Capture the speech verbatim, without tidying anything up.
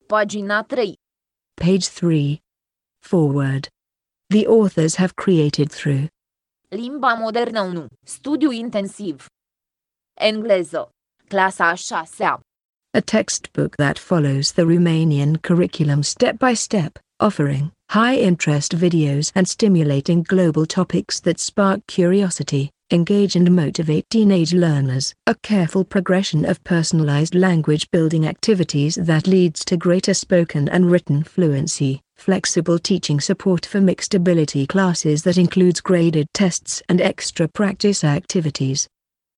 Pagina trei. Page three. Forward. The authors have created through Limba modernă unu. Studiu intensiv. Engleză. Clasa a șasea. a textbook that follows the Romanian curriculum step by step, offering high-interest videos and stimulating global topics that spark curiosity, engage and motivate teenage learners. A careful progression of personalized language-building activities that leads to greater spoken and written fluency. Flexible teaching support for mixed ability classes that includes graded tests and extra practice activities.